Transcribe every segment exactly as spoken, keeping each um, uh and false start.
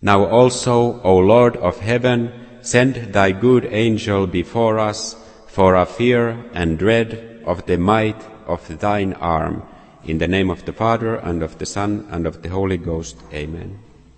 Now also, O Lord of heaven, send thy good angel before us for a fear and dread of the might of thine arm. In the name of the Father, and of the Son, and of the Holy Ghost. Amen.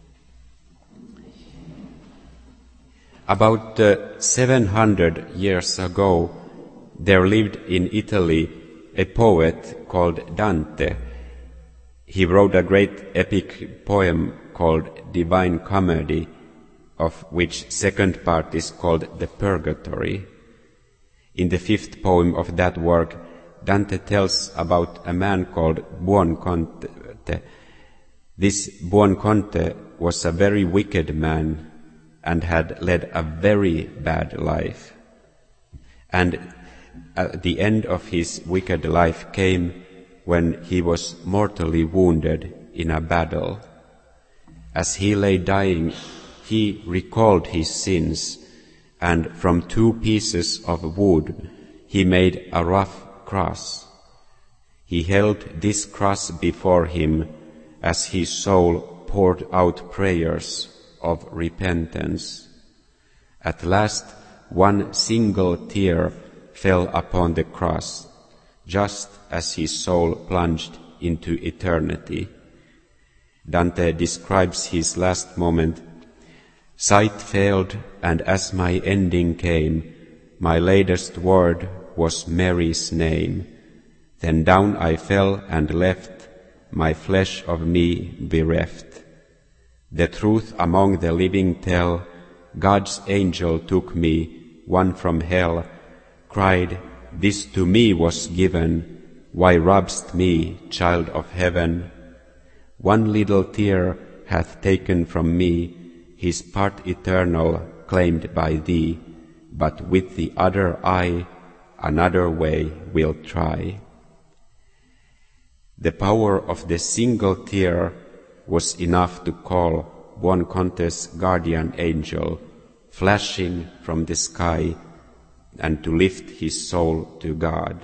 About uh, seven hundred years ago, there lived in Italy a poet called Dante. He wrote a great epic poem called Divine Comedy, of which second part is called the Purgatory. In the fifth poem of that work, Dante tells about a man called Buonconte. This Buonconte was a very wicked man and had led a very bad life. And at the end of his wicked life came when he was mortally wounded in a battle. As he lay dying, he recalled his sins, and from two pieces of wood he made a rough cross. He held this cross before him as his soul poured out prayers of repentance. At last, one single tear fell upon the cross, just as his soul plunged into eternity. Dante describes his last moment. Sight failed, and as my ending came, my latest word was Mary's name. Then down I fell and left my flesh of me bereft. The truth among the living tell, God's angel took me, one from hell, cried, this to me was given, why robb'st me, child of heaven? One little tear hath taken from me his part eternal claimed by thee, but with the other eye another way will try. The power of the single tear was enough to call Buonconte's guardian angel, flashing from the sky, and to lift his soul to God.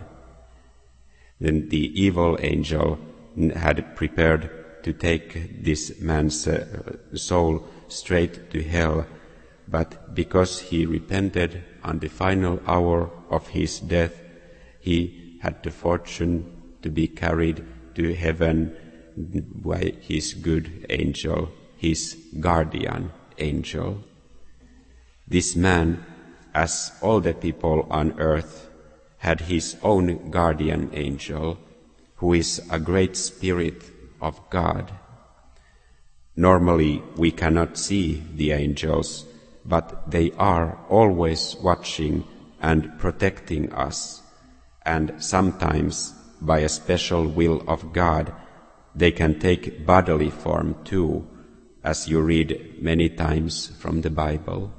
Then the evil angel had prepared to take this man's uh, soul straight to hell, but because he repented on the final hour of his death, he had the fortune to be carried to heaven by his good angel, his guardian angel. This man, as all the people on earth, had his own guardian angel, who is a great spirit of God. Normally we cannot see the angels, but they are always watching and protecting us, and sometimes, by a special will of God, they can take bodily form too, as you read many times from the Bible.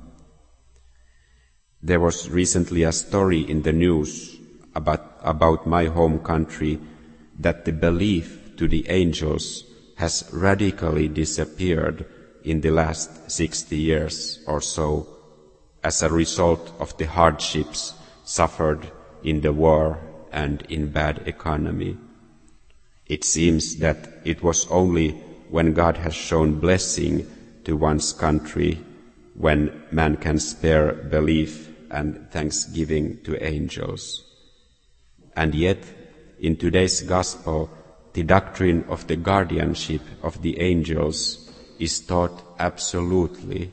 There was recently a story in the news about, about my home country that the belief to the angels has radically disappeared in the last sixty years or so as a result of the hardships suffered in the war and in bad economy. It seems that it was only when God has shown blessing to one's country when man can spare belief and thanksgiving to angels. And yet, in today's gospel, the doctrine of the guardianship of the angels is taught absolutely.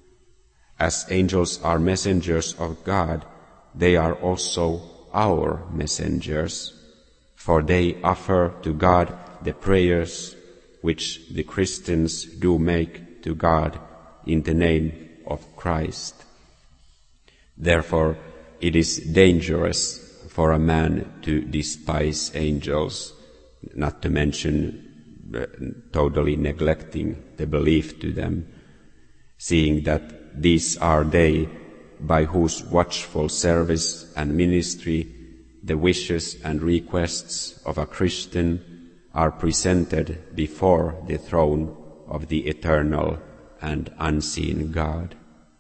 As angels are messengers of God, they are also our messengers, for they offer to God the prayers which the Christians do make to God in the name of Christ. Therefore, it is dangerous for a man to despise angels, not to mention uh, totally neglecting the belief to them, seeing that these are they by whose watchful service and ministry the wishes and requests of a Christian are presented before the throne of the eternal and unseen God.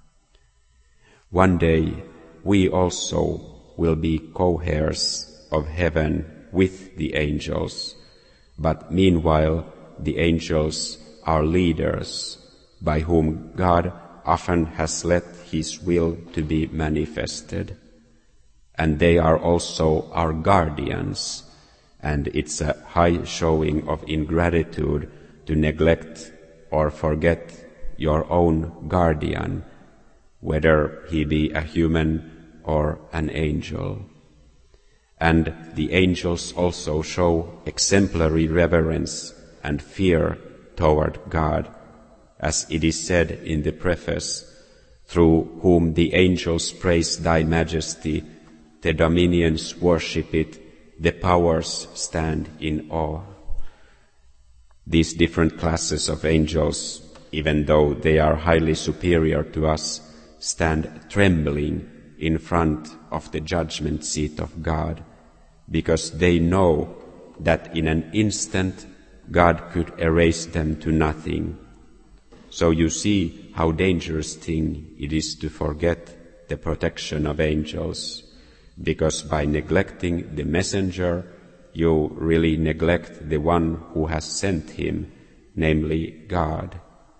One day we also will be co-heirs of heaven with the angels, but meanwhile the angels are leaders, by whom God often has let His will to be manifested. And they are also our guardians, and it's a high showing of ingratitude to neglect or forget your own guardian, whether he be a human or an angel. And the angels also show exemplary reverence and fear toward God, as it is said in the preface, through whom the angels praise thy majesty, the dominions worship it, the powers stand in awe. These different classes of angels, even though they are highly superior to us, stand trembling in front of the judgment seat of God, because they know that in an instant God could erase them to nothing. So you see how dangerous thing it is to forget the protection of angels, because by neglecting the messenger, you really neglect the one who has sent him, namely God.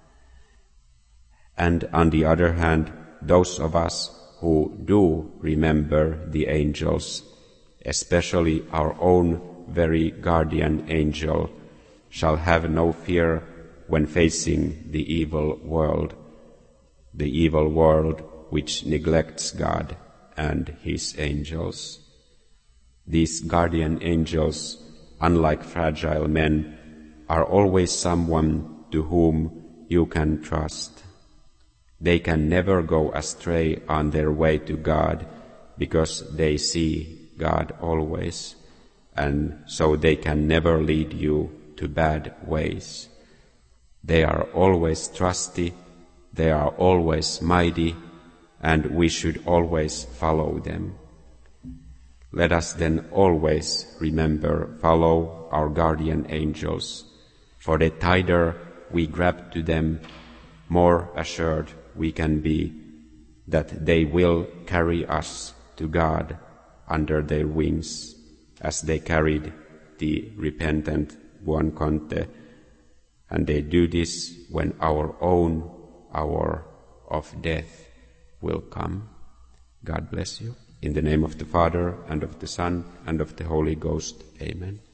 And on the other hand, those of us who do remember the angels, especially our own very guardian angel, shall have no fear when facing the evil world, the evil world which neglects God and His angels. These guardian angels, unlike fragile men, are always someone to whom you can trust. They can never go astray on their way to God, because they see God always, and so they can never lead you to bad ways. They are always trusty, they are always mighty, and we should always follow them. Let us then always remember, follow our guardian angels, for the tighter we grab to them, more assured we can be that they will carry us to God under their wings, as they carried the repentant Buonconte, and they do this when our own hour of death will come. God bless you. In the name of the Father, and of the Son, and of the Holy Ghost. Amen.